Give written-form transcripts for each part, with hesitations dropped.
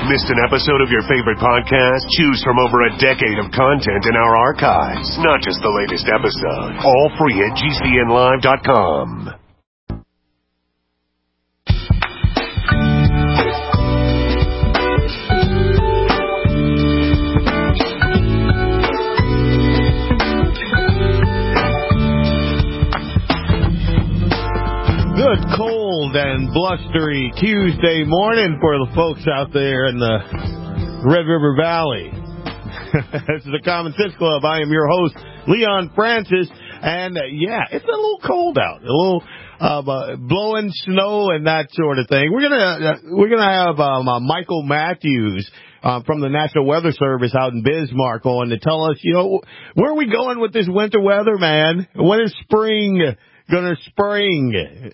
Missed an episode of your favorite podcast? Choose from over a decade of content in our archives, not just the latest episode. All free at GCNlive.com. Good, cold, and blustery Tuesday morning for the folks out there in the Red River Valley. This is the Common Sense Club. I am your host, Leon Francis, and it's a little cold out, a little blowing snow and that sort of thing. We're gonna have Michael Matthews from the National Weather Service out in Bismarck on to tell us, where are we going with this winter weather, man? When is spring gonna spring?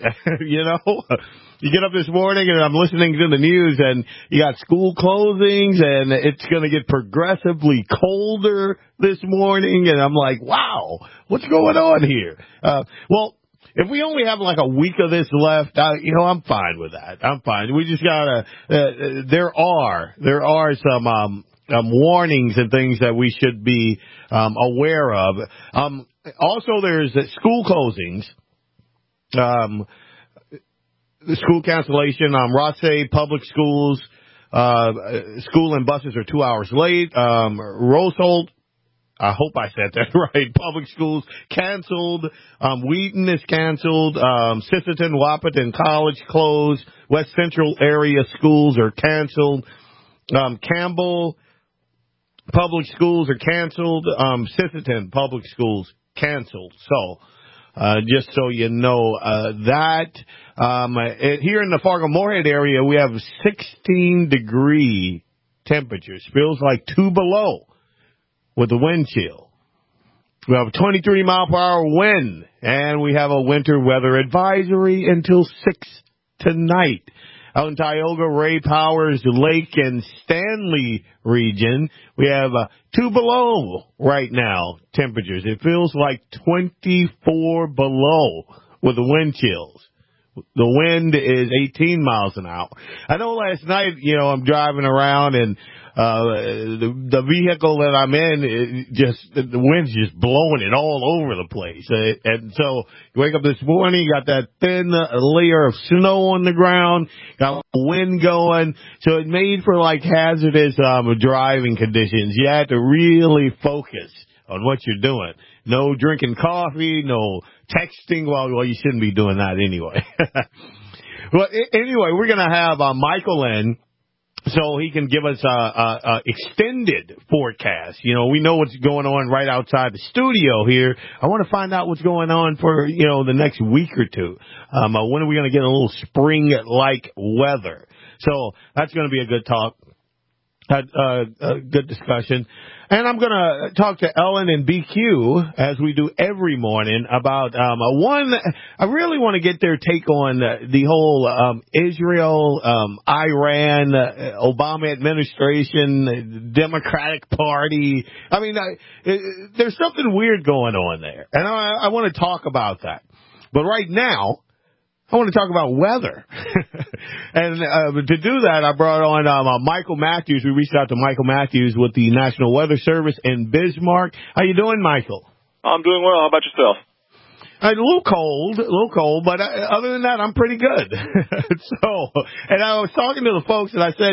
You get up this morning and I'm listening to the news and you got school closings and it's gonna get progressively colder this morning, and I'm like, wow, what's going on here? Well, if we only have like a week of this left, I'm fine with that. I'm fine. We just gotta, there are some warnings and things that we should be aware of. Also, there's school closings, the school cancellation. Rothsay Public Schools, school and buses are 2 hours late. Roseholt, I hope I said that right, public schools canceled. Wheaton is canceled. Sisseton, Wahpeton College closed. West Central area schools are canceled. Campbell Public Schools are canceled. Sisseton Public Schools canceled. So, just so you know, that, here in the Fargo-Moorhead area, we have 16-degree temperatures. Feels like 2 below with the wind chill. We have a 23-mile-per-hour wind, and we have a winter weather advisory until 6 tonight. Out in Tioga, Ray Powers, Lake, and Stanley region, we have 2 below right now temperatures. It feels like 24 below with the wind chills. The wind is 18 miles an hour. I know last night, I'm driving around and the vehicle that I'm in, the wind's just blowing it all over the place. And so you wake up this morning, you got that thin layer of snow on the ground, got wind going. So it made for like hazardous driving conditions. You had to really focus on what you're doing. No drinking coffee, no texting. Well, you shouldn't be doing that anyway. Well, anyway, we're going to have Michael in, so he can give us a extended forecast. We know what's going on right outside the studio here. I want to find out what's going on for, the next week or two. When are we going to get a little spring-like weather? So that's going to be a good talk. A good discussion. And I'm going to talk to Ellen and BQ, as we do every morning, about I really want to get their take on the whole Israel, Iran, Obama administration, Democratic Party. I mean, there's something weird going on there, and I want to talk about that. But right now, I want to talk about weather. And to do that, I brought on Michael Matthews. We reached out to Michael Matthews with the National Weather Service in Bismarck. How you doing, Michael? I'm doing well. How about yourself? A little cold, but other than that, I'm pretty good. And I was talking to the folks, and I said,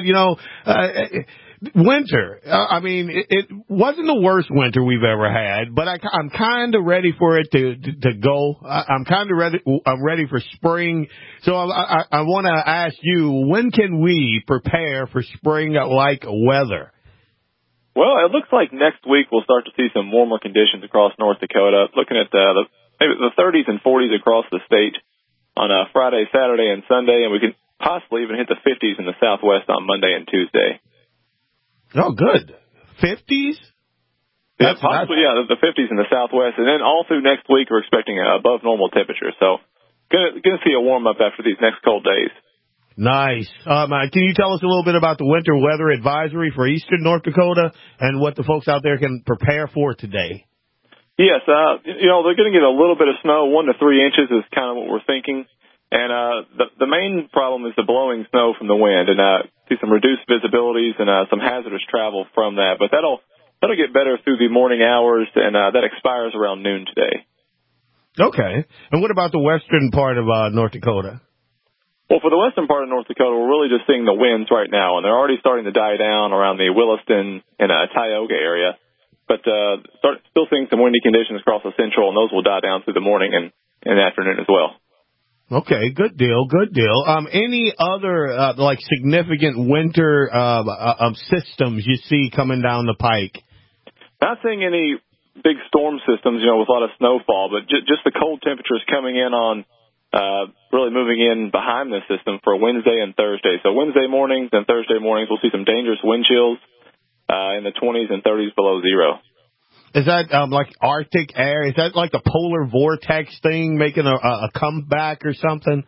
winter. It wasn't the worst winter we've ever had, but I'm kind of ready for it to go. I'm kind of ready. I'm ready for spring. So I want to ask you, when can we prepare for spring-like weather? Well, it looks like next week we'll start to see some warmer conditions across North Dakota. Looking at maybe the 30s and 40s across the state on Friday, Saturday, and Sunday, and we can possibly even hit the 50s in the Southwest on Monday and Tuesday. Oh, good. 50s? Yeah, possibly, the 50s in the Southwest. And then all through next week, we're expecting above normal temperature. So, gonna see a warm up after these next cold days. Nice. Can you tell us a little bit about the winter weather advisory for eastern North Dakota and what the folks out there can prepare for today? Yes, they're going to get a little bit of snow. 1 to 3 inches is kind of what we're thinking. And the main problem is the blowing snow from the wind. And see some reduced visibilities and some hazardous travel from that. But that'll get better through the morning hours, and that expires around noon today. Okay. And what about the western part of North Dakota? Well, for the western part of North Dakota, we're really just seeing the winds right now, and they're already starting to die down around the Williston and Tioga area. But still seeing some windy conditions across the central, and those will die down through the morning and afternoon as well. Okay, good deal, good deal. Any other like significant winter systems you see coming down the pike? Not seeing any big storm systems, with a lot of snowfall, but just the cold temperatures coming in on really moving in behind the system for Wednesday and Thursday. So Wednesday mornings and Thursday mornings, we'll see some dangerous wind chills in the 20s and 30s below zero. Is that like Arctic air? Is that like the polar vortex thing making a comeback or something?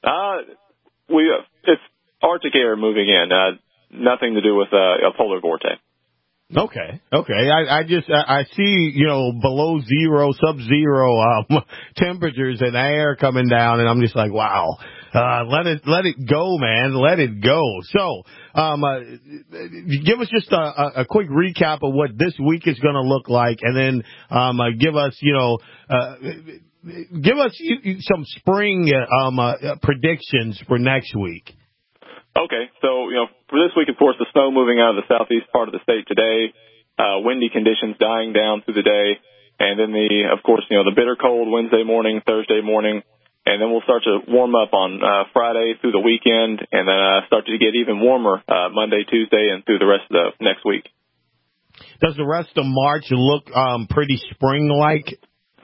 It's Arctic air moving in. Nothing to do with a polar vortex. Okay. I see, below zero, sub-zero temperatures and air coming down, and I'm just like, wow. Let it go, man. Let it go. So, give us just a quick recap of what this week is going to look like, and then give us some spring predictions for next week. Okay, so, for this week, of course, the snow moving out of the southeast part of the state today, windy conditions dying down through the day, and then the bitter cold Wednesday morning, Thursday morning, and then we'll start to warm up on Friday through the weekend, and then start to get even warmer Monday, Tuesday, and through the rest of the next week. Does the rest of March look pretty spring-like?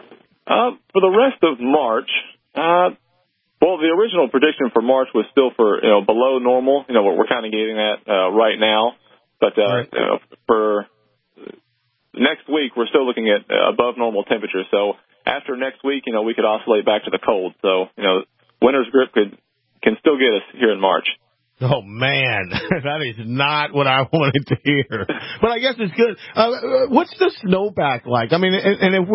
For the rest of March, well, the original prediction for March was still for, below normal, what we're kind of getting at right now. But right. For next week, we're still looking at above normal temperatures. So after next week, we could oscillate back to the cold. So, winter's grip can still get us here in March. Oh, man, that is not what I wanted to hear. But I guess it's good. What's the snowpack like? I mean, and if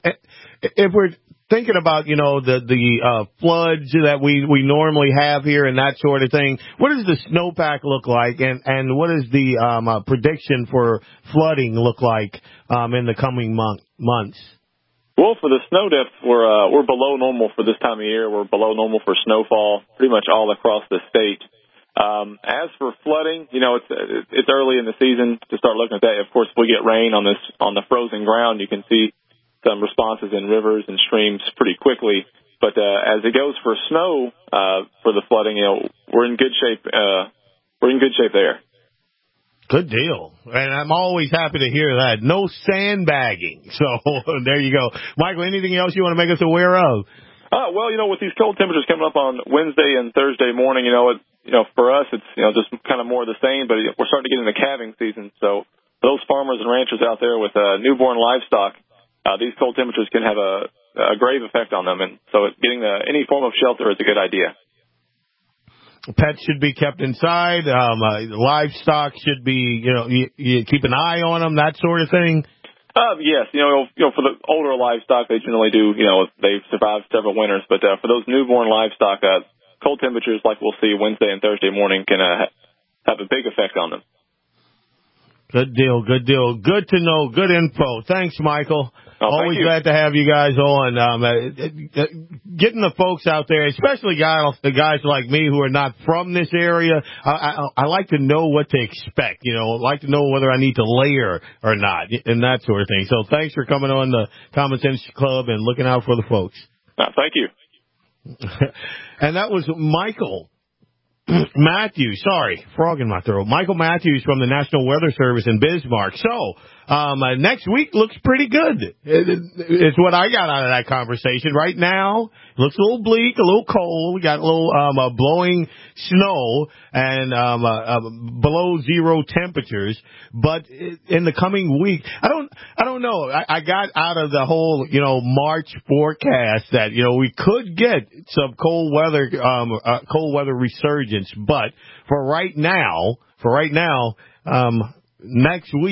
we're thinking about, the floods that we normally have here and that sort of thing, what does the snowpack look like, and what does the prediction for flooding look like in the coming months? Well, for the snow depth, we're below normal for this time of year. We're below normal for snowfall pretty much all across the state. As for flooding, it's early in the season to start looking at that. Of course, if we get rain on the frozen ground, you can see some responses in rivers and streams pretty quickly. But as it goes for snow, for the flooding, we're in good shape. We're in good shape there. Good deal. And I'm always happy to hear that. No sandbagging. So there you go. Michael, anything else you want to make us aware of? Well, with these cold temperatures coming up on Wednesday and Thursday morning, for us, it's, just kind of more of the same, but we're starting to get into calving season. So those farmers and ranchers out there with newborn livestock, these cold temperatures can have a grave effect on them. And so getting any form of shelter is a good idea. Pets should be kept inside. Livestock should be, you keep an eye on them, that sort of thing. Yes, for the older livestock, they generally do, they've survived several winters. But for those newborn livestock, cold temperatures like we'll see Wednesday and Thursday morning can have a big effect on them. Good deal. Good to know. Good info. Thanks, Michael. Always glad to have you guys on. Getting the folks out there, especially guys like me who are not from this area, I like to know what to expect. Like to know whether I need to layer or not, and that sort of thing. So thanks for coming on the Common Sense Club and looking out for the folks. Thank you. And that was Michael Matthews, frog in my throat. Michael Matthews from the National Weather Service in Bismarck. So, next week looks pretty good. It's what I got out of that conversation. Right now, it looks a little bleak, a little cold. We got a little, blowing snow and, below zero temperatures. But in the coming week, I don't know. I got out of the whole, March forecast that, we could get some cold weather resurgence. But for right now, next week,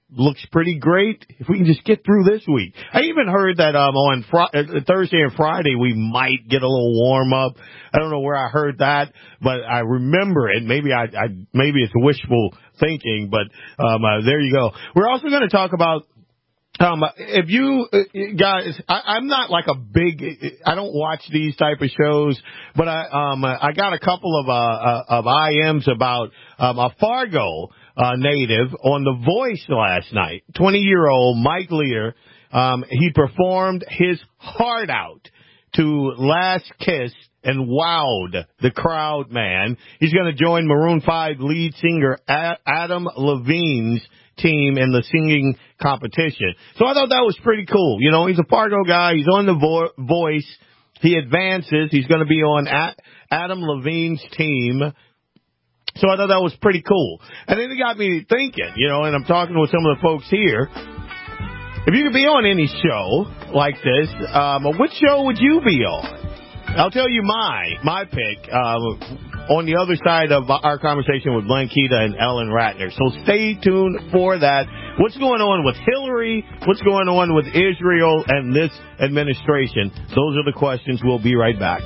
looks pretty great. If we can just get through this week. I even heard that on Thursday and Friday we might get a little warm up. I don't know where I heard that, but I remember it. Maybe maybe it's wishful thinking, but there you go. We're also going to talk about if you guys, I'm not like I don't watch these type of shows, but I got a couple of IMs about a Fargo native on The Voice last night. 20-year-old Mike Lear, he performed his heart out to Last Kiss and wowed the crowd, man. He's going to join Maroon 5 lead singer Adam Levine's team in the singing competition. So I thought that was pretty cool. You know, he's a Fargo guy. He's on The Voice. He advances. He's going to be on Adam Levine's team. So I thought that was pretty cool. And then it got me thinking, you know, and I'm talking with some of the folks here. If you could be on any show like this, which show would you be on? I'll tell you my pick on the other side of our conversation with Blanquita and Ellen Ratner. So stay tuned for that. What's going on with Hillary? What's going on with Israel and this administration? Those are the questions. We'll be right back.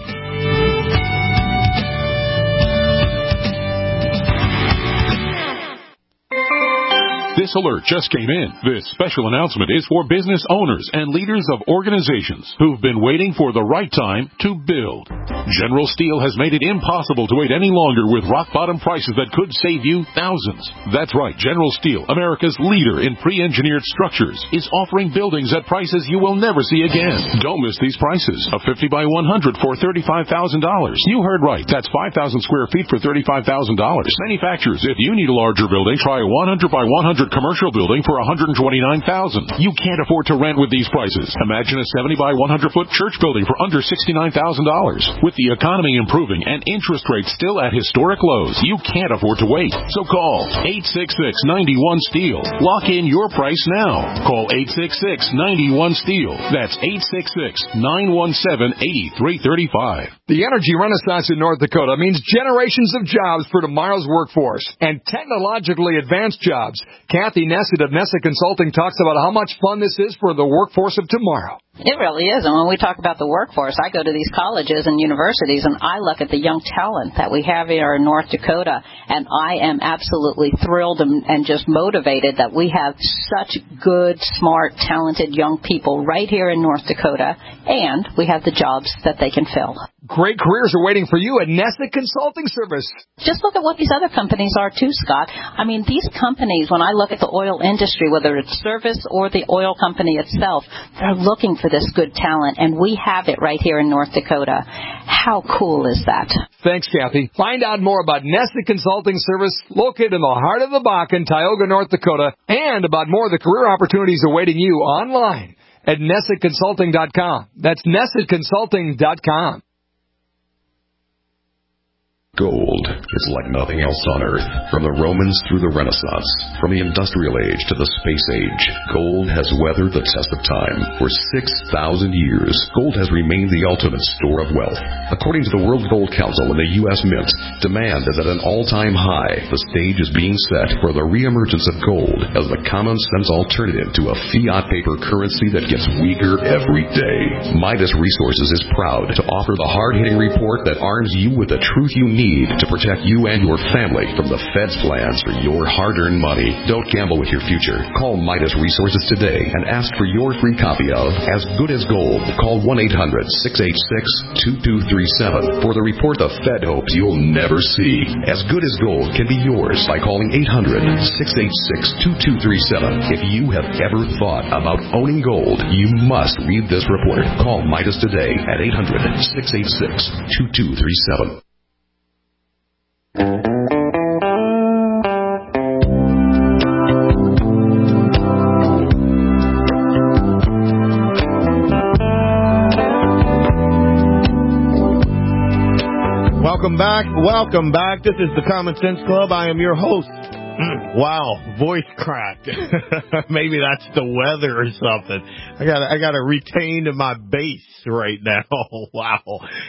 This alert just came in. This special announcement is for business owners and leaders of organizations who've been waiting for the right time to build. General Steel has made it impossible to wait any longer with rock-bottom prices that could save you thousands. That's right. General Steel, America's leader in pre-engineered structures, is offering buildings at prices you will never see again. Don't miss these prices. A 50 by 100 for $35,000. You heard right. That's 5,000 square feet for $35,000. Manufacturers, if you need a larger building, try a 100 by 100 commercial building for $129,000. You can't afford to rent with these prices. Imagine a 70 by 100 foot church building for under $69,000. With the economy improving and interest rates still at historic lows, you can't afford to wait. So call 866-91-STEEL. Lock in your price now. Call 866-91-STEEL. That's 866-917-8335. The energy renaissance in North Dakota means generations of jobs for tomorrow's workforce and technologically advanced jobs. Kathy Nessett of Nessett Consulting talks about how much fun this is for the workforce of tomorrow. It really is. And when we talk about the workforce, I go to these colleges and universities, and I look at the young talent that we have here in North Dakota, and I am absolutely thrilled and just motivated that we have such good, smart, talented young people right here in North Dakota, and we have the jobs that they can fill. Great careers are waiting for you at Nessett Consulting Service. Just look at what these other companies are, too, Scott. I mean, these companies, when I look at the oil industry, whether it's service or the oil company itself, they're looking for this good talent, and we have it right here in North Dakota. How cool is that? Thanks, Kathy. Find out more about Nessett Consulting Service, located in the heart of the Bakken, Tioga, North Dakota, and about more of the career opportunities awaiting you online at NessettConsulting.com. That's NessettConsulting.com. Gold is like nothing else on Earth. From the Romans through the Renaissance, from the Industrial Age to the Space Age, gold has weathered the test of time. For 6,000 years, gold has remained the ultimate store of wealth. According to the World Gold Council and the U.S. Mint, demand is at an all-time high. The stage is being set for the reemergence of gold as the common-sense alternative to a fiat paper currency that gets weaker every day. Midas Resources is proud to offer the hard-hitting report that arms you with the truth you need to protect you and your family from the Fed's plans for your hard-earned money. Don't gamble with your future. Call Midas Resources today and ask for your free copy of As Good as Gold. Call 1-800-686-2237 for the report the Fed hopes you'll never see. As Good as Gold can be yours by calling 800-686-2237. If you have ever thought about owning gold, you must read this report. Call Midas today at 800-686-2237. Welcome back. This is the Common Sense Club. I am your host. Wow, voice cracked. Maybe that's the weather or something. I gotta retain my bass right now. Wow.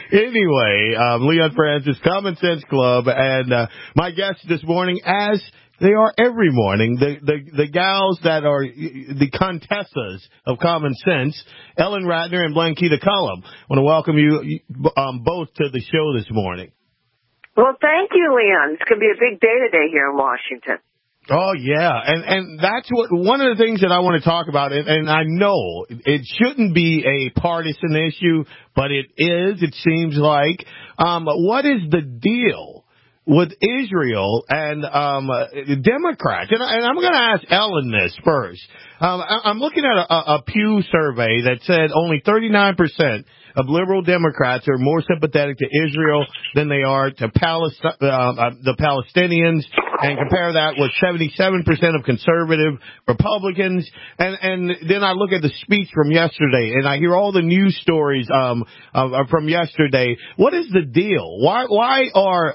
Anyway, Leon Francis, Common Sense Club, and my guest this morning, as They are every morning. The gals that are the contessas of common sense, Ellen Ratner and Blanquita Cullum. I want to welcome you both to the show this morning. Well, thank you, Leon. It's going to be a big day today here in Washington. Oh, yeah. And that's one of the things that I want to talk about. And I know it shouldn't be a partisan issue, but it is, it seems like. What is the deal with Israel and Democrats? And I'm going to ask Ellen this first. I'm looking at a Pew survey that said only 39% of liberal Democrats are more sympathetic to Israel than they are to the Palestinians, and compare that with 77% of conservative Republicans. And then I look at the speech from yesterday, and I hear all the news stories from yesterday. What is the deal? Why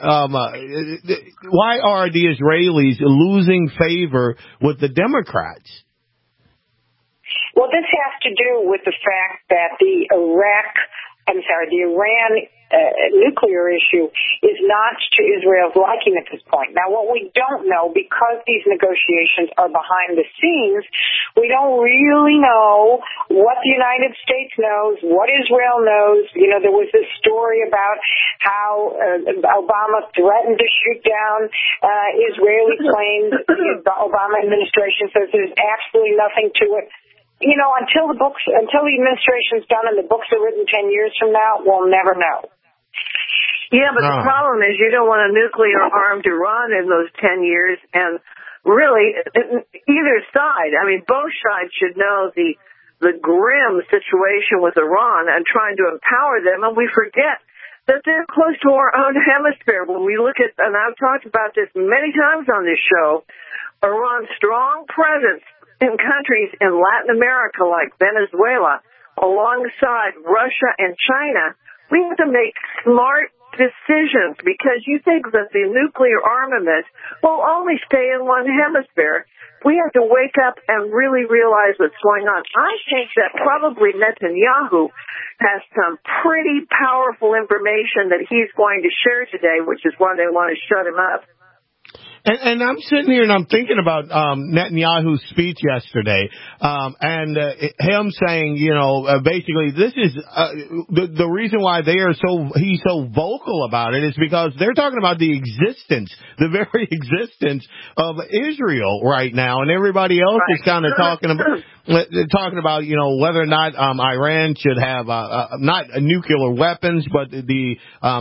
are the Israelis losing favor with the Democrats? Well, this has to do with the fact that the Iran nuclear issue is not to Israel's liking at this point. Now, what we don't know, because these negotiations are behind the scenes, we don't really know what the United States knows, what Israel knows. You know, there was this story about how Obama threatened to shoot down Israeli planes. The Obama administration says there's absolutely nothing to it. You know, until the administration's done and the books are written 10 years from now, we'll never know. Yeah, but the problem is you don't want a nuclear-armed Iran in those 10 years, and really, either side, I mean, both sides should know the grim situation with Iran and trying to empower them, and we forget that they're close to our own hemisphere. When we look at, and I've talked about this many times on this show, Iran's strong presence in countries in Latin America like Venezuela, alongside Russia and China, we have to make smart decisions, because you think that the nuclear armament will only stay in one hemisphere. We have to wake up and really realize what's going on. I think that probably Netanyahu has some pretty powerful information that he's going to share today, which is why they want to shut him up. And I'm sitting here and I'm thinking about Netanyahu's speech yesterday, and him saying, you know, basically this is the reason why he's so vocal about it is because they're talking about the very existence of Israel right now, and everybody else is kind of talking about, you know, whether or not Iran should have not nuclear weapons, but the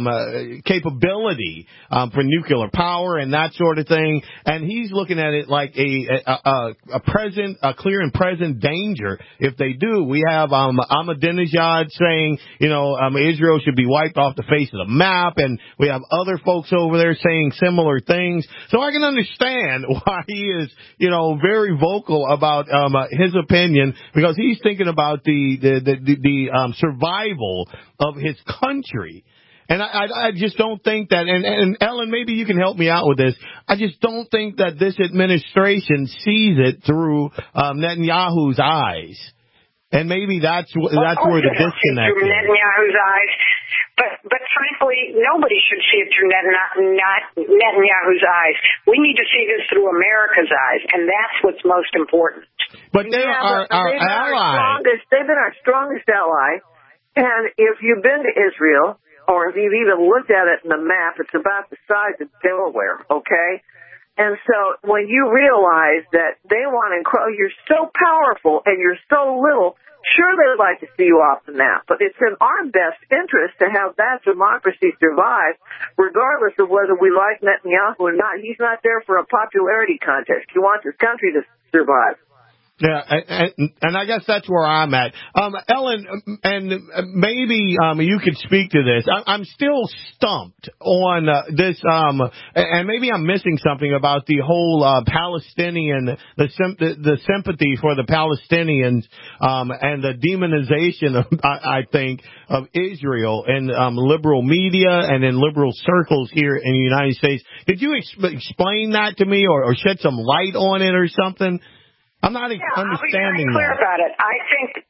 capability for nuclear power and that sort of thing. And he's looking at it like a clear and present danger if they do. We have Ahmadinejad saying, you know, Israel should be wiped off the face of the map, and we have other folks over there saying similar things. So I can understand why he is, you know, very vocal about his opinion, because he's thinking about the survival of his country. And I just don't think that, and Ellen, maybe you can help me out with this. I just don't think that this administration sees it through Netanyahu's eyes. And maybe that's where the disconnect is. Through Netanyahu's eyes. But frankly, nobody should see it through Netanyahu's eyes. We need to see this through America's eyes, and that's what's most important. But they are our ally. They've been our strongest ally. And if you've been to Israel, or if you've even looked at it in the map, it's about the size of Delaware, okay? And so when you realize that they want to you're so powerful and you're so little, sure they'd like to see you off the map, but it's in our best interest to have that democracy survive, regardless of whether we like Netanyahu or not. He's not there for a popularity contest. He wants his country to survive. Yeah, and I guess that's where I'm at. Ellen, and maybe you could speak to this. I'm still stumped on this, and maybe I'm missing something about the whole Palestinian, the sympathy for the Palestinians, and the demonization of, I think, of Israel in liberal media and in liberal circles here in the United States. Could you explain that to me, or shed some light on it or something? I'm not understanding that. Clear about it. I think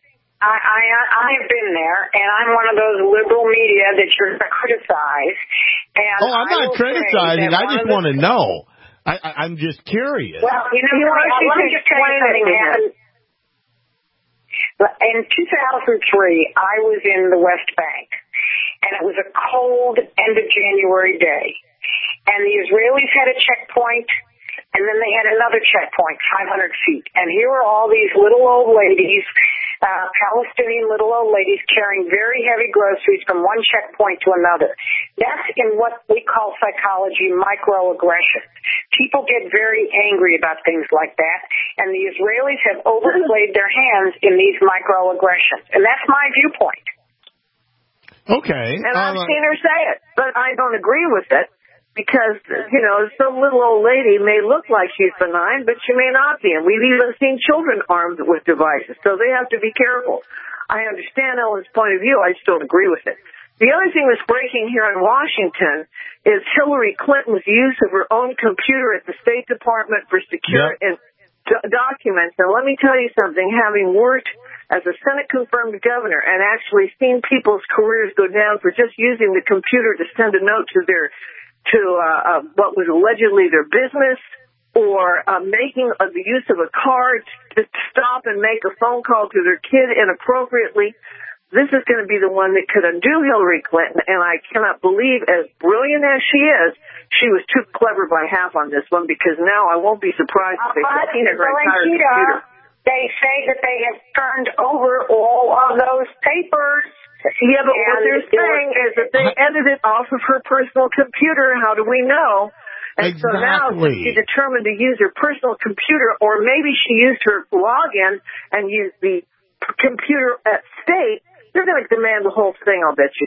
I have been there, and I'm one of those liberal media that you're going to criticize. And I'm not criticizing. I just want to know. I'm just curious. Well, let me just tell you something happened. In 2003, I was in the West Bank, and it was a cold end of January day. And the Israelis had a checkpoint, and then they had another checkpoint, 500 feet. And here were all these little old ladies, Palestinian little old ladies, carrying very heavy groceries from one checkpoint to another. That's in what we call psychology microaggression. People get very angry about things like that, and the Israelis have overplayed their hands in these microaggressions. And that's my viewpoint. Okay. And I've seen her say it, but I don't agree with it. Because, some little old lady may look like she's benign, but she may not be. And we've even seen children armed with devices. So they have to be careful. I understand Ellen's point of view. I just don't agree with it. The other thing that's breaking here in Washington is Hillary Clinton's use of her own computer at the State Department for secure documents. And let me tell you something. Having worked as a Senate-confirmed governor and actually seen people's careers go down for just using the computer to send a note to what was allegedly their business, or making the use of a card to stop and make a phone call to their kid inappropriately. This is going to be the one that could undo Hillary Clinton, and I cannot believe, as brilliant as she is, she was too clever by half on this one, because now I won't be surprised if they subpoena her entire computer. They say that they have turned over all of those papers. Yeah, but what they're saying is that they edited off of her personal computer. How do we know? And so now she determined to use her personal computer, or maybe she used her login and used the computer at State. They're going to demand the whole thing, I'll bet you.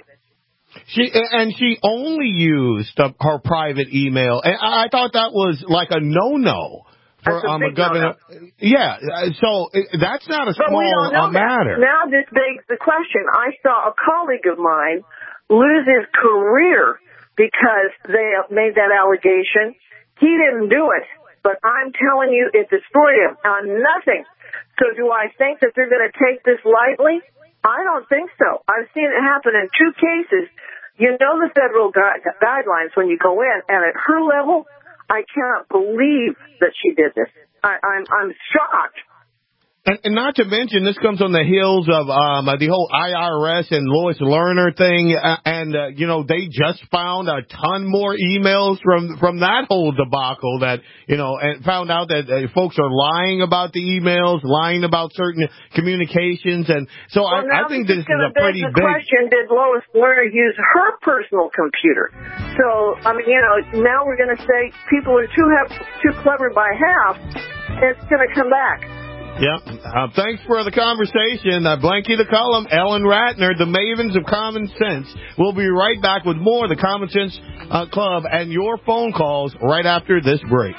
She only used her private email. And I thought that was like a no-no. For a governor, yeah. So that's not a small matter. Now this begs the question. I saw a colleague of mine lose his career because they made that allegation. He didn't do it, but I'm telling you, it destroyed him on nothing. So do I think that they're going to take this lightly? I don't think so. I've seen it happen in 2 cases. You know the federal guidelines when you go in, and at her level, I cannot believe that she did this. I'm shocked. And not to mention, this comes on the heels of the whole IRS and Lois Lerner thing, and they just found a ton more emails from that whole debacle that and found out that folks are lying about the emails, lying about certain communications, and so I think this is a pretty big question. Did Lois Lerner use her personal computer? So now we're going to say people are too clever by half. It's going to come back. Yeah. Thanks for the conversation. Blanky the Column, Ellen Ratner, the Mavens of Common Sense. We'll be right back with more of the Common Sense Club and your phone calls right after this break.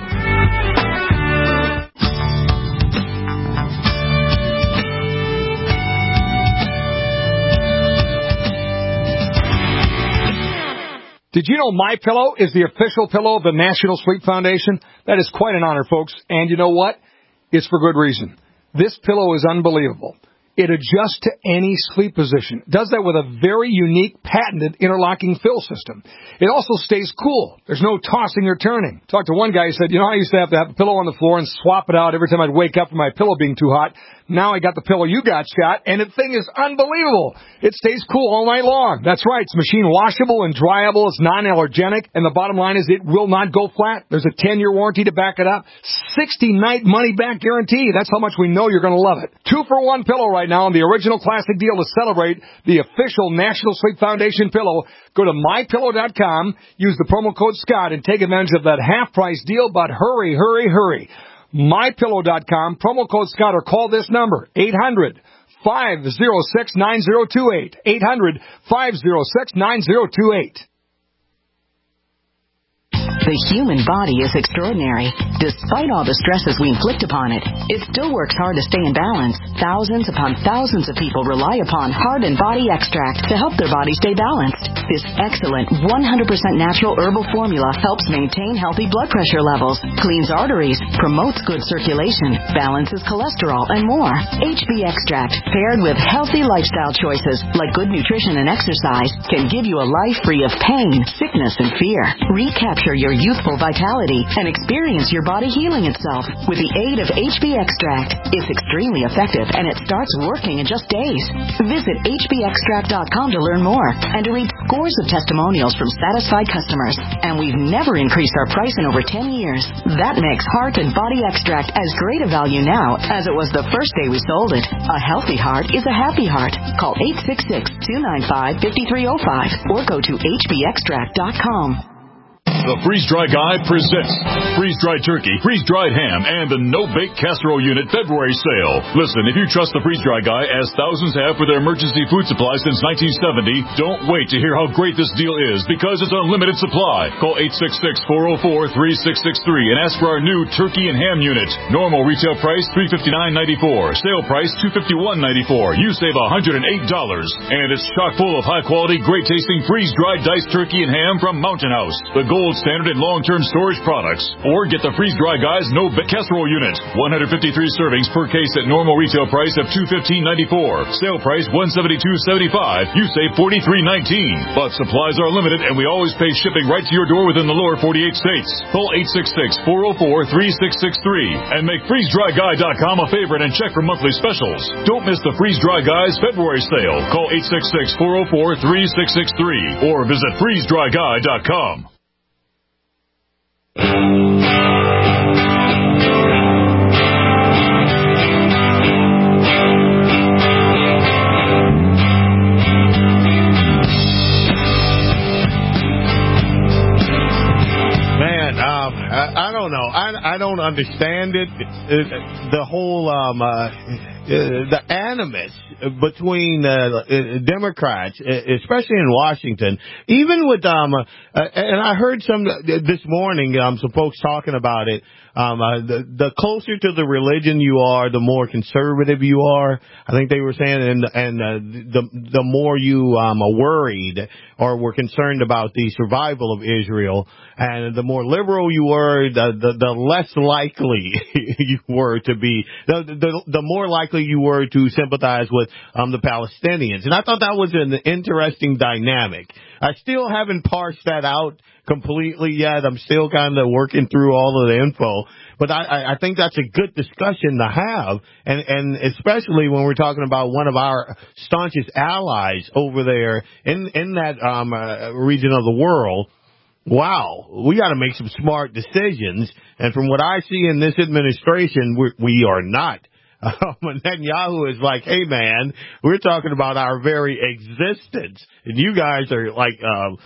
Did you know MyPillow is the official pillow of the National Sleep Foundation? That is quite an honor, folks. And you know what? It's for good reason. This pillow is unbelievable. It adjusts to any sleep position. It does that with a very unique, patented interlocking fill system. It also stays cool. There's no tossing or turning. Talked to one guy who said, I used to have a pillow on the floor and swap it out every time I'd wake up from my pillow being too hot. Now I got the pillow you got, Scott, and the thing is unbelievable. It stays cool all night long. That's right. It's machine washable and dryable. It's non-allergenic. And the bottom line is it will not go flat. There's a 10-year warranty to back it up. 60-night money-back guarantee. That's how much we know you're going to love it. 2-for-1 pillow right now on the original classic deal to celebrate the official National Sleep Foundation pillow. Go to MyPillow.com, use the promo code Scott, and take advantage of that half-price deal, but hurry, hurry, hurry. MyPillow.com, promo code Scott, or call this number, 800-506-9028, 800-506-9028. The human body is extraordinary. Despite all the stresses we inflict upon it, it still works hard to stay in balance. Thousands upon thousands of people rely upon Heart and Body Extract to help their body stay balanced. This excellent 100% natural herbal formula helps maintain healthy blood pressure levels, cleans arteries, promotes good circulation, balances cholesterol, and more. HB Extract, paired with healthy lifestyle choices like good nutrition and exercise, can give you a life free of pain, sickness, and fear. Recapture your youthful vitality and experience your body healing itself with the aid of HB Extract. It's extremely effective, and it starts working in just days. Visit hbextract.com to learn more and to read scores of testimonials from satisfied customers. And we've never increased our price in over 10 years. That makes Heart and Body Extract as great a value now as it was the first day we sold it. A healthy heart is a happy heart. Call 866-295-5305 or go to hbextract.com. The Freeze-Dry Guy presents freeze-dried turkey, freeze-dried ham, and the no-bake casserole unit February sale. Listen, if you trust the Freeze-Dry Guy, as thousands have for their emergency food supply since 1970, don't wait to hear how great this deal is, because it's unlimited supply. Call 866-404-3663 and ask for our new turkey and ham unit. Normal retail price $359.94. Sale price $251.94. You save $108. And it's chock full of high-quality, great-tasting freeze-dried diced turkey and ham from Mountain House, the gold standard in long-term storage products. Or get the Freeze-Dry Guy's no-bake casserole unit. 153 servings per case at normal retail price of $215.94. Sale price $172.75. You save $43.19. But supplies are limited, and we always pay shipping right to your door within the lower 48 states. Call 866-404-3663 and make FreezeDryGuy.com a favorite and check for monthly specials. Don't miss the Freeze-Dry Guy's February sale. Call 866-404-3663 or visit FreezeDryGuy.com. I don't know. I don't understand it. The whole the animus between Democrats, especially in Washington, even with and I heard some this morning, some folks talking about it. The closer to the religion you are, the more conservative you are. I think they were saying, and the more you are worried or were concerned about the survival of Israel, and the more liberal you were, the less likely you were to be, the more likely you were to sympathize with the Palestinians. And I thought that was an interesting dynamic. I still haven't parsed that out completely yet. I'm still kind of working through all of the info, but I think that's a good discussion to have, and especially when we're talking about one of our staunchest allies over there in that region of the world. Wow, we got to make some smart decisions, and from what I see in this administration, we are not. Netanyahu is like, hey man, we're talking about our very existence, and you guys are like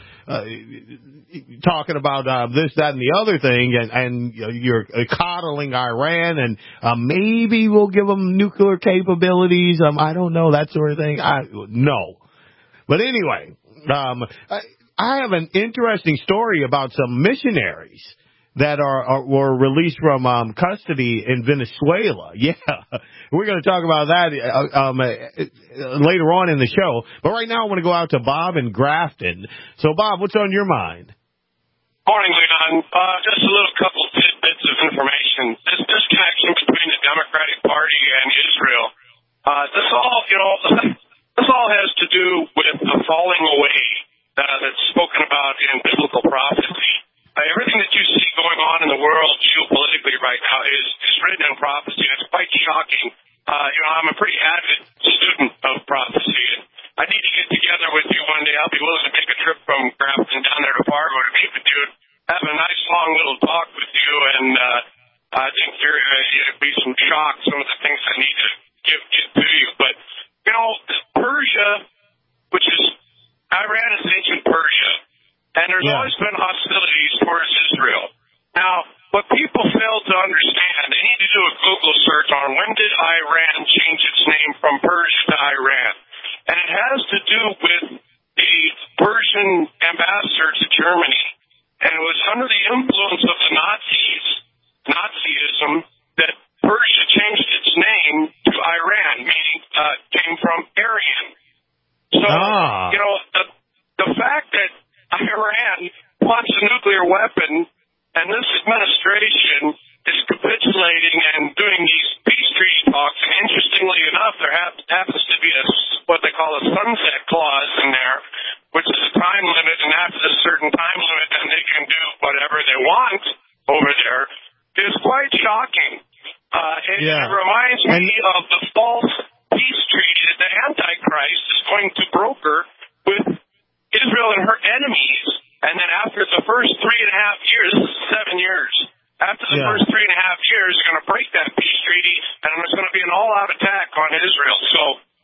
talking about this, that, and the other thing, and you're coddling Iran, and maybe we'll give them nuclear capabilities. I don't know, that sort of thing. No. But anyway, I have an interesting story about some missionaries that were released from custody in Venezuela. Yeah, we're going to talk about that later on in the show. But right now I want to go out to Bob in Grafton. So, Bob, what's on your mind? Morning, Leon. Just a little couple tidbits of information. This disconnection between the Democratic Party and Israel. This all has to do with the falling away that's spoken about in biblical prophecy. Everything that you see going on in the world geopolitically right now is written in prophecy. It's quite shocking. I'm a pretty avid student of prophecy. I need to get together with you one day. I'll be willing to make a trip from Grafton down there to Fargo to meet with you, have a nice long little talk with you, and I think it'll be some shock, some of the things I need to get to you. But, Persia, which is Iran is ancient Persia. And there's always been hostilities towards Israel. Now, what people fail to understand, they need to do a Google search on when did Iran change its name from Persia to Iran. And it has to do with the Persian ambassador to Germany. And it was under the influence of the Nazism, that Persia changed its name to Iran, meaning came from Aryan. So, the fact negotiating and doing these peace treaty talks, and interestingly enough, there happens to be what they call a sunset clause in there, which is a time limit, and after a certain time limit, then they can do whatever they want over there. It's quite shocking. It reminds me of the false peace treaty that the Antichrist is going to broker with Israel and her enemies, and then after the first 3.5 years, this is 7 years, after the first 3.5 years, they're going to break that peace treaty, and there's going to be an all-out attack on Israel. So,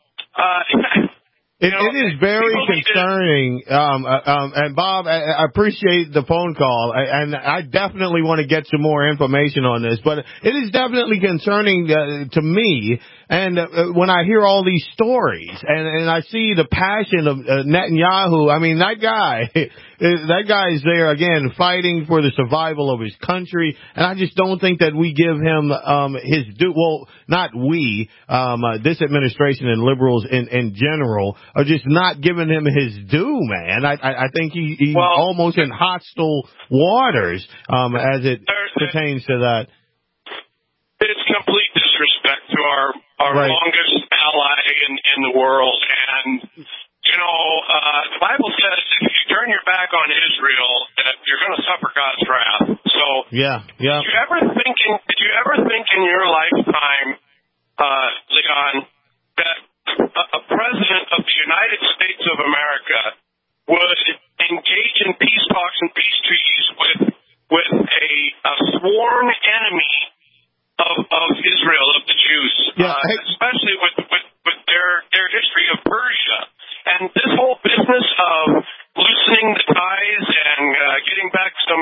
it is very concerning, and Bob, I appreciate the phone call, and I definitely want to get some more information on this, but it is definitely concerning to me, and when I hear all these stories, and I see the passion of Netanyahu, I mean, that guy is there, again, fighting for the survival of his country, and I just don't think that we give him his due. Well, not we, this administration and liberals in general are just not giving him his due, man. I think he's almost in hostile waters as it pertains to that. It's complete disrespect to our longest ally in the world. And, you know, the Bible says if you turn your back on Israel, that you're going to suffer God's wrath. So, did you ever think in your lifetime, Leon, that a president of the United States of America would engage in peace talks and peace treaties with a sworn enemy of Israel, of the Jews, especially with their history of Persia. And this whole business of loosening the ties and getting back some,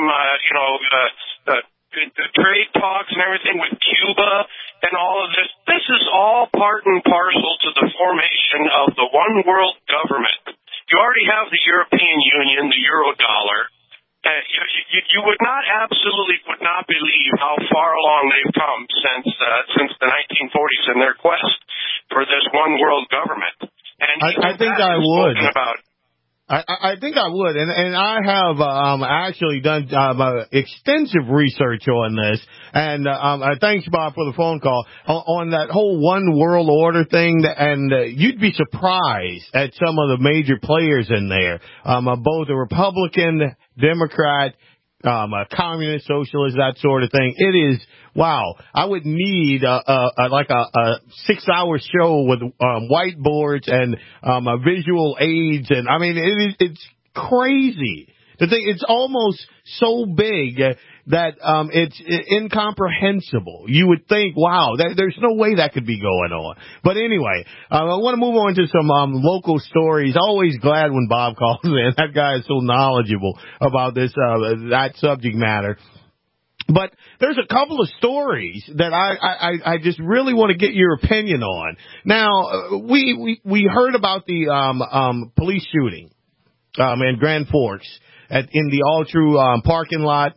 trade talks and everything with Cuba and all of this, this is all part and parcel to the formation of the one world government. You already have the European Union, the Eurodollar. You would not believe how far along they've come since the 1940s in their quest for this one world government. And I think I would. I think I would, and I have actually done extensive research on this, and thanks, Bob, for the phone call on that whole one world order thing, and you'd be surprised at some of the major players in there, both a Republican, Democrat, communist, socialist, that sort of thing. It is, wow. I would need a 6-hour show with whiteboards and visual aids, and I mean it's crazy. The thing, it's almost so big that it's incomprehensible. You would think, wow, there's no way that could be going on. But anyway, I want to move on to some local stories. Always glad when Bob calls in. That guy is so knowledgeable about this that subject matter. But there's a couple of stories that I just really want to get your opinion on. Now, we heard about the police shooting in Grand Forks in the All True parking lot.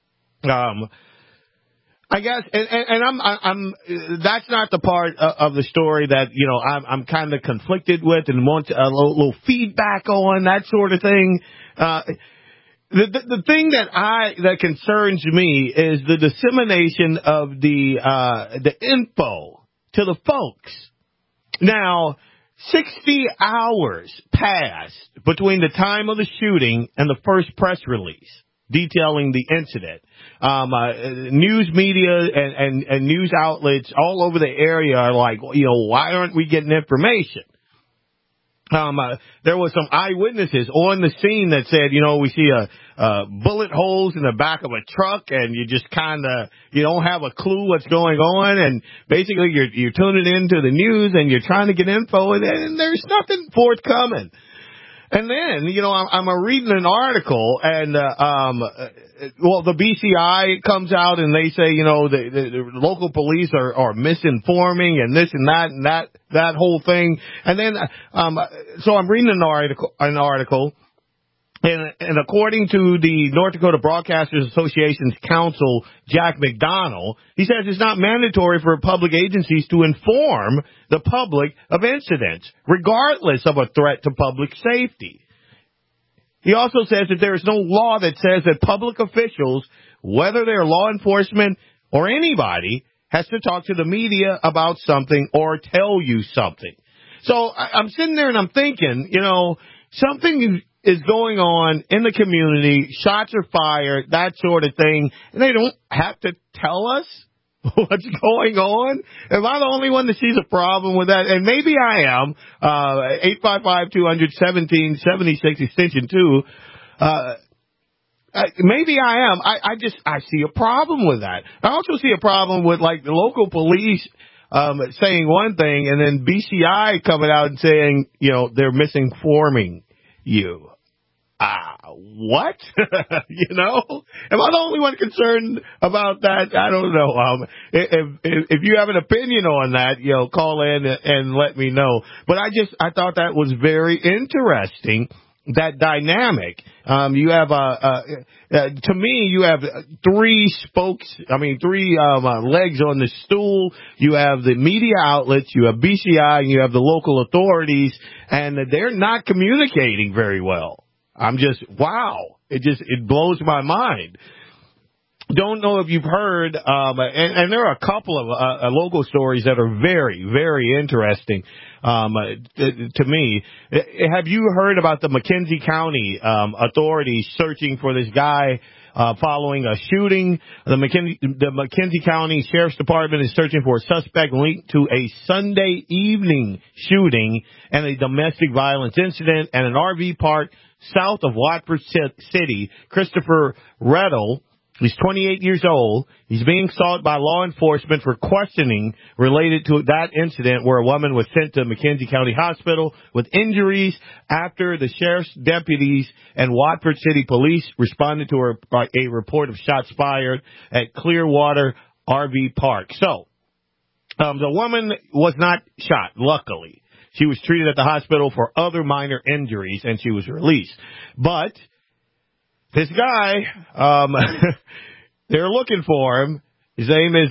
I guess, and I'm that's not the part of the story that, you know, I'm kind of conflicted with and want a little feedback on, that sort of thing. The thing that concerns me is the dissemination of the info to the folks. Now, 60 hours passed between the time of the shooting and the first press release detailing the incident. News media and news outlets all over the area are like, you know, why aren't we getting information? There was some eyewitnesses on the scene that said, you know, we see bullet holes in the back of a truck, and you just kind of, you don't have a clue what's going on, and basically you're tuning into the news and you're trying to get info, and there's nothing forthcoming. And then, you know, I'm reading an article, and the BCI comes out and they say, you know, the local police are misinforming and this and that whole thing. And then, so I'm reading an article, and according to the North Dakota Broadcasters Association's counsel, Jack McDonald, he says it's not mandatory for public agencies to inform the public of incidents, regardless of a threat to public safety. He also says that there is no law that says that public officials, whether they're law enforcement or anybody, has to talk to the media about something or tell you something. So I'm sitting there and I'm thinking, something is going on in the community, shots are fired, that sort of thing, and they don't have to tell us what's going on. Am I the only one that sees a problem with that? And maybe I am. 855-200-1776 extension 2. Maybe I am. I see a problem with that. I also see a problem with like the local police saying one thing and then BCI coming out and saying, they're misinforming you. What? Am I the only one concerned about that? I don't know. If you have an opinion on that, call in and let me know. But I thought that was very interesting, that dynamic. You have, to me, you have three legs on the stool. You have the media outlets, you have BCI, and you have the local authorities, and they're not communicating very well. Wow. It blows my mind. Don't know if you've heard, and there are a couple of local stories that are very, very interesting to me. Have you heard about the McKenzie County authorities searching for this guy following a shooting? The McKenzie County Sheriff's Department is searching for a suspect linked to a Sunday evening shooting and a domestic violence incident at an RV park south of Watford City. Christopher Reddle, he's 28 years old. He's being sought by law enforcement for questioning related to that incident where a woman was sent to McKenzie County Hospital with injuries after the sheriff's deputies and Watford City Police responded to a report of shots fired at Clearwater RV Park. So, the woman was not shot, luckily. She was treated at the hospital for other minor injuries, and she was released. But this guy, they're looking for him. His name is,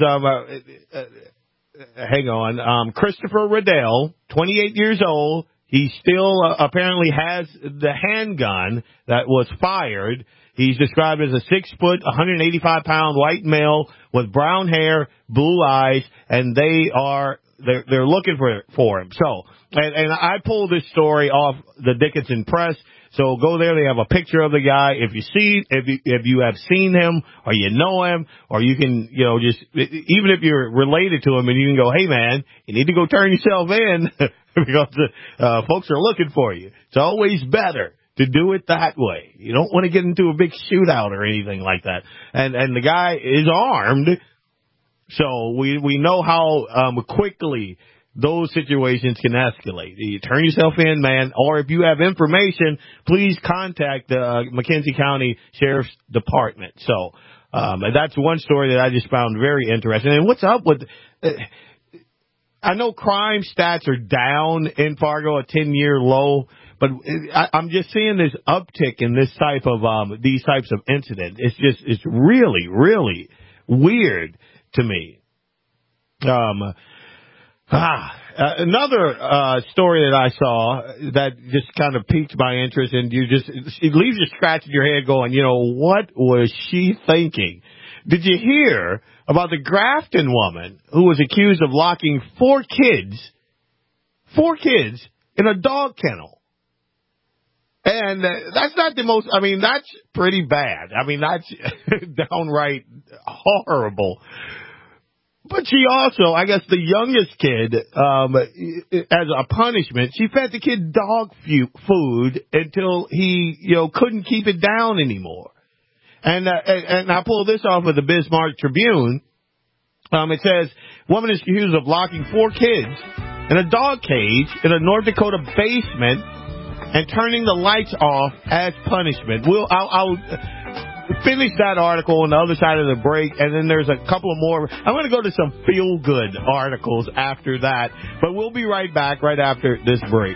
Christopher Riddell, 28 years old. He still apparently has the handgun that was fired. He's described as a 6 foot, 185-pound white male with brown hair, blue eyes, and they're looking for him. So, and I pulled this story off the Dickinson Press. So go there. They have a picture of the guy. If you have seen him or you know him, or you can, just, even if you're related to him and you can go, hey man, you need to go turn yourself in because folks are looking for you. It's always better to do it that way. You don't want to get into a big shootout or anything like that. And the guy is armed. So we know how quickly those situations can escalate. You turn yourself in, man, or if you have information, please contact the McKenzie County Sheriff's Department. So that's one story that I just found very interesting. And what's up with I know crime stats are down in Fargo, a 10-year low, but I'm just seeing this uptick in this type of these types of incidents. It's really, really weird to me. Another story that I saw that just kind of piqued my interest, and it leaves you scratching your head going, what was she thinking? Did you hear about the Grafton woman who was accused of locking four kids in a dog kennel? And that's not the most, that's pretty bad. That's downright horrible. But she also, I guess the youngest kid, as a punishment, she fed the kid dog food until he, couldn't keep it down anymore. And I pulled this off of the Bismarck Tribune. It says, woman is accused of locking four kids in a dog cage in a North Dakota basement and turning the lights off as punishment. I'll finish that article on the other side of the break, and then there's a couple of more. I'm going to go to some feel-good articles after that, but we'll be right back right after this break.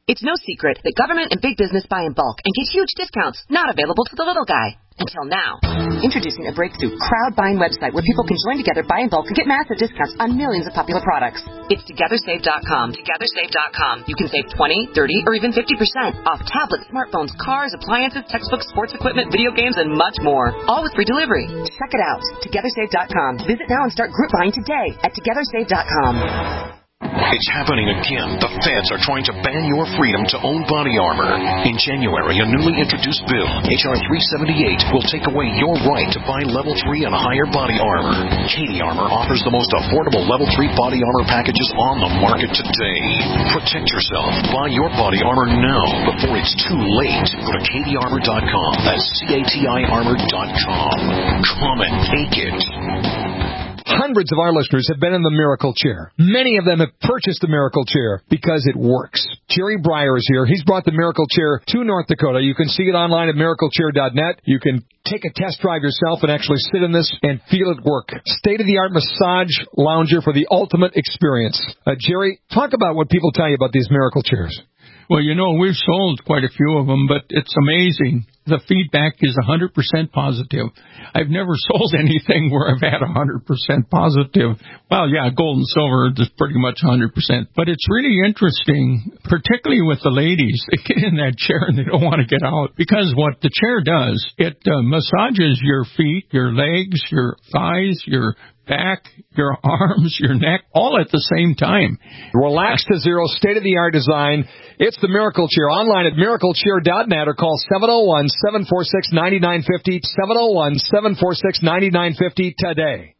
It's no secret that government and big business buy in bulk and get huge discounts, not available to the little guy. Until now. Introducing a breakthrough crowd buying website where people can join together, buy in bulk, and get massive discounts on millions of popular products. It's TogetherSave.com. TogetherSave.com. You can save 20, 30, or even 50% off tablets, smartphones, cars, appliances, textbooks, sports equipment, video games, and much more. All with free delivery. Check it out. TogetherSave.com. Visit now and start group buying today at TogetherSave.com. It's happening again. The feds are trying to ban your freedom to own body armor. In January, a newly introduced bill, H.R. 378, will take away your right to buy Level 3 and higher body armor. Katie Armor offers the most affordable Level 3 body armor packages on the market today. Protect yourself. Buy your body armor now before it's too late. Go to KatieArmor.com. That's CATIArmor.com. Come and take it. Hundreds of our listeners have been in the Miracle Chair. Many of them have purchased the Miracle Chair because it works. Jerry Breyer is here. He's brought the Miracle Chair to North Dakota. You can see it online at miraclechair.net. You can take a test drive yourself and actually sit in this and feel it work. State-of-the-art massage lounger for the ultimate experience. Jerry, talk about what people tell you about these Miracle Chairs. Well, we've sold quite a few of them, but it's amazing. The feedback is 100% positive. I've never sold anything where I've had 100% positive. Well, yeah, gold and silver is pretty much 100%. But it's really interesting, particularly with the ladies. They get in that chair and they don't want to get out. Because what the chair does, it massages your feet, your legs, your thighs, your back, your arms, your neck, all at the same time. Relax to zero, state-of-the-art design. It's the Miracle Chair. Online at miraclechair.net or call 701-746-9950, 701-746-9950 today.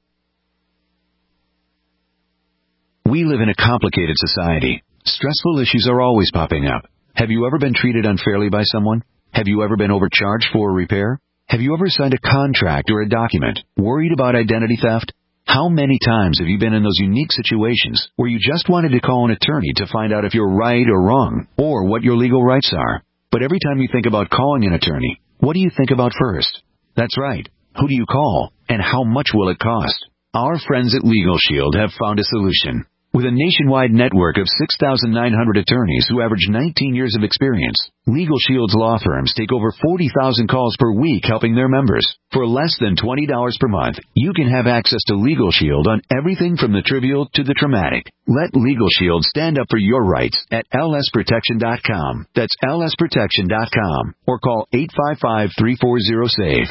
We live in a complicated society. Stressful issues are always popping up. Have you ever been treated unfairly by someone? Have you ever been overcharged for a repair? Have you ever signed a contract or a document worried about identity theft? How many times have you been in those unique situations where you just wanted to call an attorney to find out if you're right or wrong, or what your legal rights are? But every time you think about calling an attorney, what do you think about first? That's right. Who do you call, and how much will it cost? Our friends at Legal Shield have found a solution. With a nationwide network of 6,900 attorneys who average 19 years of experience, Legal Shield's law firms take over 40,000 calls per week helping their members. For less than $20 per month, you can have access to Legal Shield on everything from the trivial to the traumatic. Let Legal Shield stand up for your rights at lsprotection.com. That's lsprotection.com. Or call 855-340-SAVE,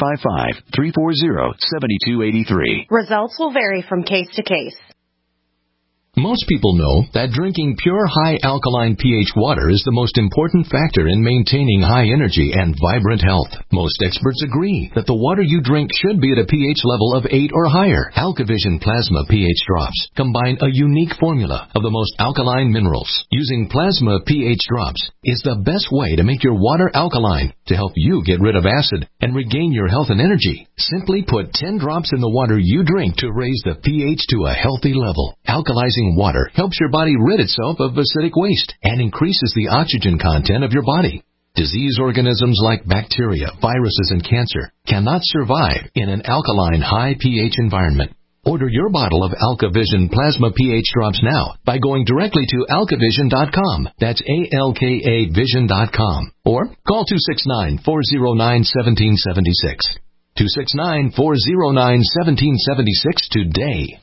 855-340-7283. Results will vary from case to case. Most people know that drinking pure high alkaline pH water is the most important factor in maintaining high energy and vibrant health. Most experts agree that the water you drink should be at a pH level of 8 or higher. AlkaVision Plasma pH drops combine a unique formula of the most alkaline minerals. Using plasma pH drops is the best way to make your water alkaline to help you get rid of acid and regain your health and energy. Simply put 10 drops in the water you drink to raise the pH to a healthy level. Alkalizing water helps your body rid itself of acidic waste and increases the oxygen content of your body. Disease organisms like bacteria, viruses, and cancer cannot survive in an alkaline high pH environment. Order your bottle of AlkaVision Plasma pH drops now by going directly to alkavision.com. That's ALKAvision.com. Or call 269-409-1776. 269-409-1776 today.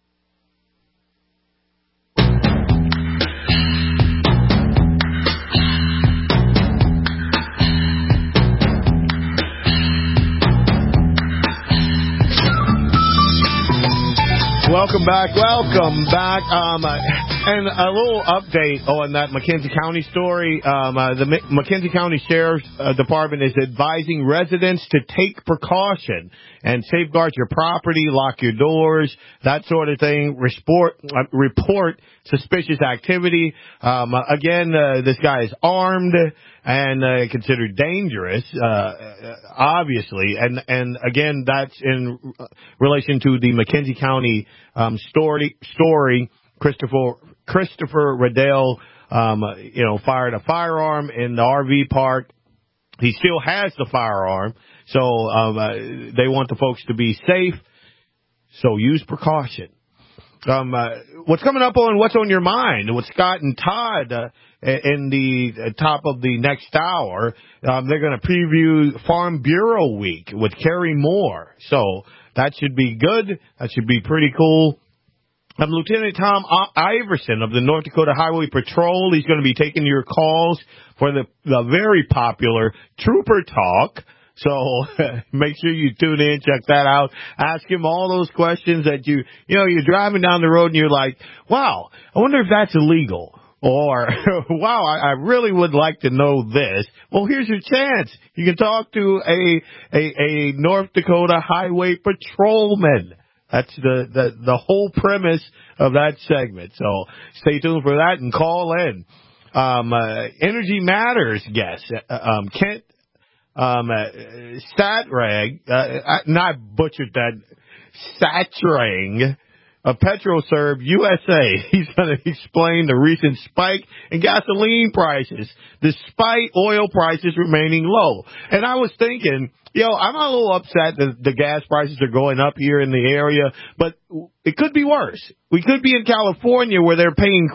Welcome back. And a little update on that McKenzie County story. The McKenzie County Sheriff's Department is advising residents to take precaution and safeguard your property, lock your doors, that sort of thing. Report suspicious activity. Again, this guy is armed and considered dangerous, obviously. And again, that's in relation to the McKenzie County story. Christopher Riddell, fired a firearm in the RV park. He still has the firearm, so they want the folks to be safe. So use precaution. what's coming up on What's on Your Mind with Scott and Todd in the top of the next hour. They're going to preview Farm Bureau Week with Carrie Moore. So that should be good. That should be pretty cool. Lieutenant Tom Iverson of the North Dakota Highway Patrol. He's going to be taking your calls for the very popular Trooper Talk. So make sure you tune in, check that out. Ask him all those questions that you're driving down the road and you're like, wow, I wonder if that's illegal. Or, wow, I really would like to know this. Well, here's your chance. You can talk to a North Dakota Highway Patrolman. That's the whole premise of that segment. So stay tuned for that and call in. Energy Matters guest, Kent Statrang, not butchered that, Statrang of PetroServe USA. He's going to explain the recent spike in gasoline prices, despite oil prices remaining low. And I was thinking, I'm a little upset that the gas prices are going up here in the area, but it could be worse. We could be in California where they're paying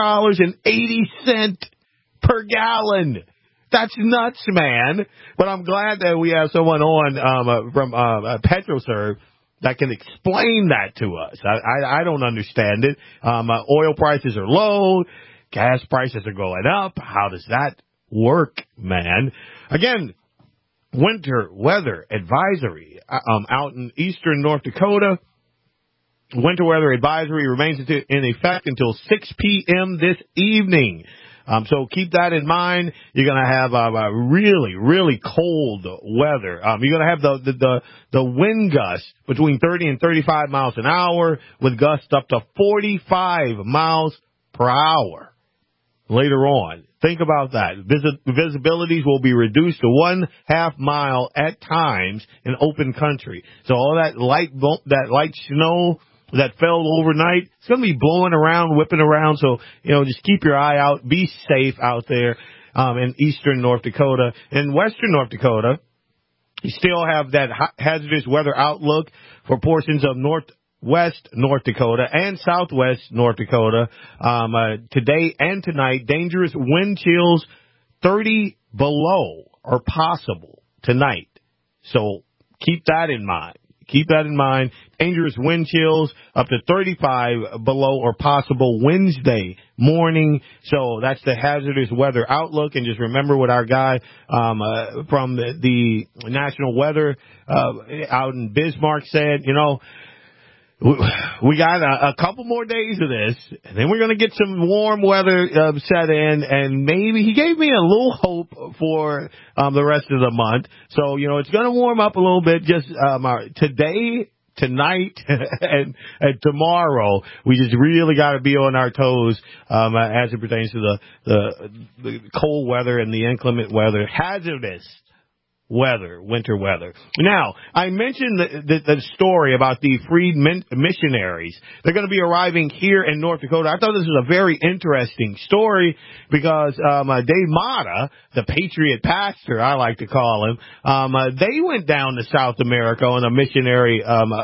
$4.80 per gallon. That's nuts, man. But I'm glad that we have someone on from PetroServe that can explain that to us. I don't understand it. Oil prices are low. Gas prices are going up. How does that work, man? Again, winter weather advisory out in eastern North Dakota. Winter weather advisory remains in effect until 6 p.m. this evening. So keep that in mind. You're going to have really, really cold weather. You're going to have the wind gusts between 30 and 35 miles an hour with gusts up to 45 miles per hour later on. Think about that. Visibilities will be reduced to 1/2 mile at times in open country. So all that light snow that fell overnight, it's going to be blowing around, whipping around. So, just keep your eye out. Be safe out there in eastern North Dakota. In western North Dakota, you still have that hazardous weather outlook for portions of northwest North Dakota and southwest North Dakota. Today and tonight, dangerous wind chills 30 below are possible tonight. So keep that in mind. Keep that in mind. Dangerous wind chills up to 35 below or possible Wednesday morning. So that's the hazardous weather outlook. And just remember what our guy from the National Weather out in Bismarck said. We got a couple more days of this, and then we're going to get some warm weather set in, and maybe he gave me a little hope for the rest of the month. So, it's going to warm up a little bit just today, tonight, and tomorrow. We just really got to be on our toes as it pertains to the cold weather and the inclement weather, hazardous weather, winter weather. Now, I mentioned the story about the freed missionaries. They're going to be arriving here in North Dakota. I thought this was a very interesting story because Dave Mata, the Patriot pastor, I like to call him, they went down to South America on a missionary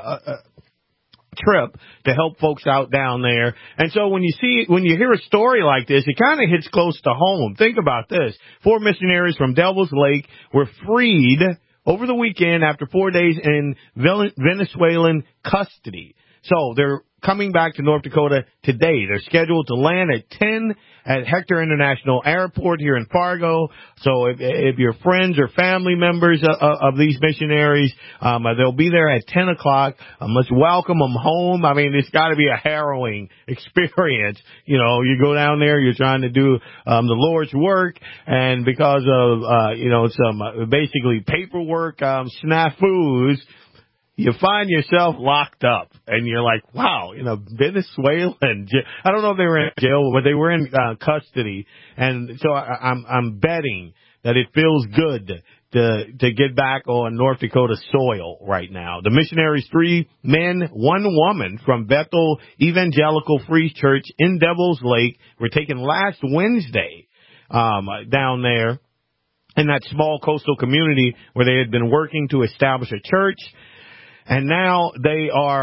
trip to help folks out down there. And so when you hear a story like this, it kind of hits close to home. Think about this. 4 missionaries from Devil's Lake were freed over the weekend after 4 days in Venezuelan custody. So they're coming back to North Dakota today. They're scheduled to land at 10 at Hector International Airport here in Fargo. So if you're friends or family members of these missionaries, they'll be there at 10 o'clock. Let's welcome them home. I mean, it's got to be a harrowing experience. You go down there, you're trying to do the Lord's work, and because of some basically paperwork snafus, you find yourself locked up, and you're like, wow, Venezuelan. I don't know if they were in jail, but they were in custody. And so I'm betting that it feels good to get back on North Dakota soil right now. The missionaries, 3 men, 1 woman from Bethel Evangelical Free Church in Devil's Lake, were taken last Wednesday down there in that small coastal community where they had been working to establish a church. And now they are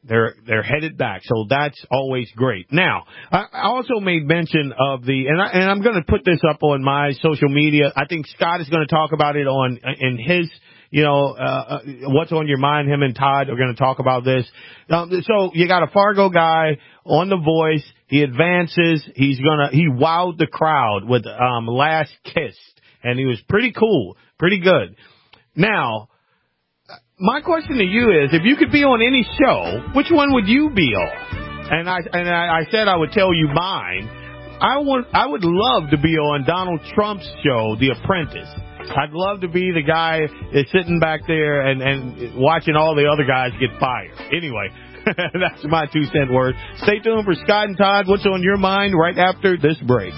They're headed back, so that's always great. Now, I also made mention of and I'm going to put this up on my social media. I think Scott is going to talk about it in his, what's on your mind. Him and Todd are going to talk about this. So you got a Fargo guy on The Voice. He advances. He wowed the crowd with Last Kiss, and he was pretty cool, pretty good. Now, my question to you is, if you could be on any show, which one would you be on? And I said I would tell you mine. I would love to be on Donald Trump's show, The Apprentice. I'd love to be the guy that's sitting back there and watching all the other guys get fired. Anyway, that's my 2-cent word. Stay tuned for Scott and Todd. What's on your mind right after this break?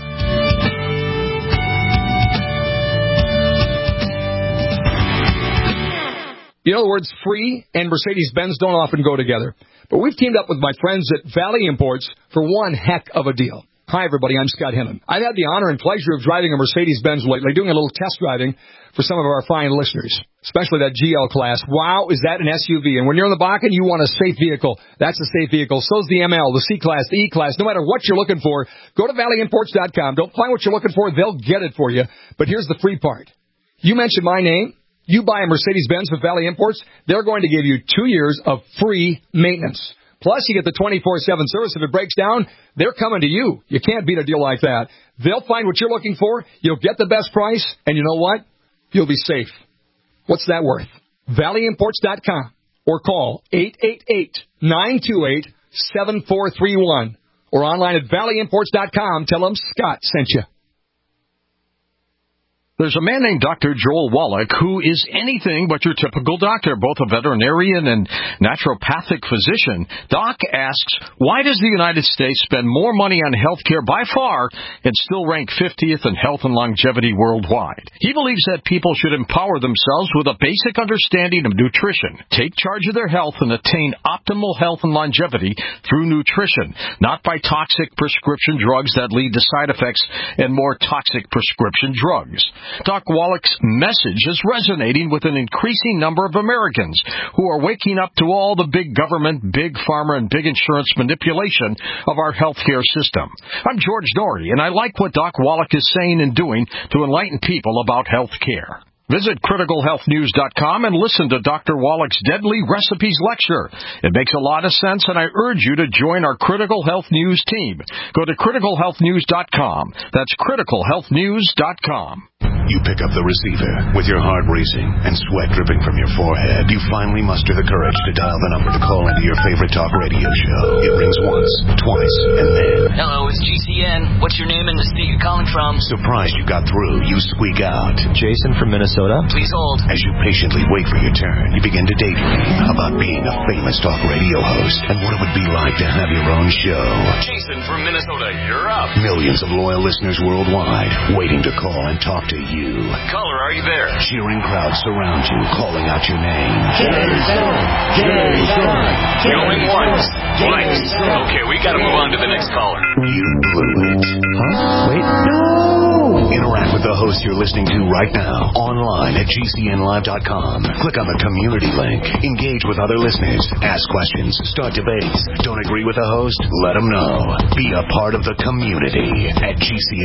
You know, the words free and Mercedes-Benz don't often go together. But we've teamed up with my friends at Valley Imports for one heck of a deal. Hi, everybody. I'm Scott Hennon. I've had the honor and pleasure of driving a Mercedes-Benz lately, doing a little test driving for some of our fine listeners, especially that GL class. Wow, is that an SUV? And when you're in the Bakken, you want a safe vehicle. That's a safe vehicle. So's the ML, the C-Class, the E-Class. No matter what you're looking for, go to valleyimports.com. Don't find what you're looking for. They'll get it for you. But here's the free part. You mentioned my name. You buy a Mercedes-Benz with Valley Imports, they're going to give you 2 years of free maintenance. Plus, you get the 24/7 service. If it breaks down, they're coming to you. You can't beat a deal like that. They'll find what you're looking for. You'll get the best price. And you know what? You'll be safe. What's that worth? ValleyImports.com or call 888-928-7431 or online at ValleyImports.com. Tell them Scott sent you. There's a man named Dr. Joel Wallach who is anything but your typical doctor, both a veterinarian and naturopathic physician. Doc asks, why does the United States spend more money on health care by far and still rank 50th in health and longevity worldwide? He believes that people should empower themselves with a basic understanding of nutrition, take charge of their health, and attain optimal health and longevity through nutrition, not by toxic prescription drugs that lead to side effects and more toxic prescription drugs. Doc Wallach's message is resonating with an increasing number of Americans who are waking up to all the big government, big pharma, and big insurance manipulation of our healthcare system. I'm George Norrie, and I like what Doc Wallach is saying and doing to enlighten people about health care. Visit criticalhealthnews.com and listen to Dr. Wallach's Deadly Recipes lecture. It makes a lot of sense, and I urge you to join our Critical Health News team. Go to criticalhealthnews.com. That's criticalhealthnews.com. You pick up the receiver with your heart racing and sweat dripping from your forehead. You finally muster the courage to dial the number to call into your favorite talk radio show. It rings once, twice, and then... Hello, it's GCN. What's your name and the state you're calling from? Surprised you got through, you squeak out. Jason from Minnesota. Please hold. As you patiently wait for your turn, you begin to daydream about being a famous talk radio host and what it would be like to have your own show. Jason from Minnesota, you're up. Millions of loyal listeners worldwide waiting to call and talk to you. Caller, are you there? Cheering crowds surround you, calling out your name. Jason! Jason! Going once, twice. Okay, we gotta move on to the next caller. You blew it. Huh? Wait, no! Interact with the host you're listening to right now, online at GCNlive.com. Click on the community link. Engage with other listeners. Ask questions. Start debates. Don't agree with the host? Let them know. Be a part of the community at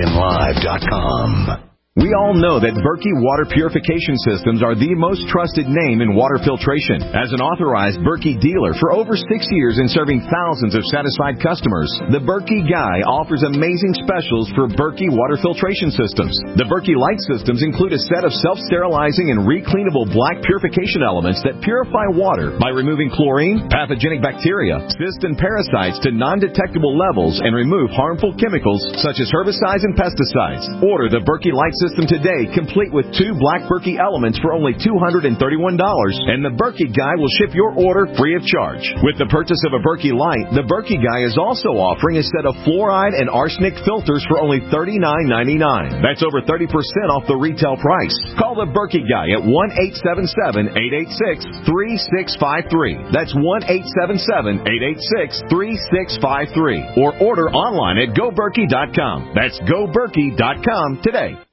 GCNlive.com. We all know that Berkey Water Purification Systems are the most trusted name in water filtration. As an authorized Berkey dealer for over 6 years and serving thousands of satisfied customers, the Berkey Guy offers amazing specials for Berkey Water Filtration Systems. The Berkey Light Systems include a set of self-sterilizing and recleanable black purification elements that purify water by removing chlorine, pathogenic bacteria, cysts, and parasites to non-detectable levels and remove harmful chemicals such as herbicides and pesticides. Order the Berkey Light System today, complete with 2 black Berkey elements for only $231, and the Berkey Guy will ship your order free of charge. With the purchase of a Berkey Light, the Berkey Guy is also offering a set of fluoride and arsenic filters for only $39.99. That's over 30% off the retail price. Call the Berkey Guy at 1-877-886-3653. That's 1-877-886-3653. Or order online at GoBerkey.com. That's GoBerkey.com today.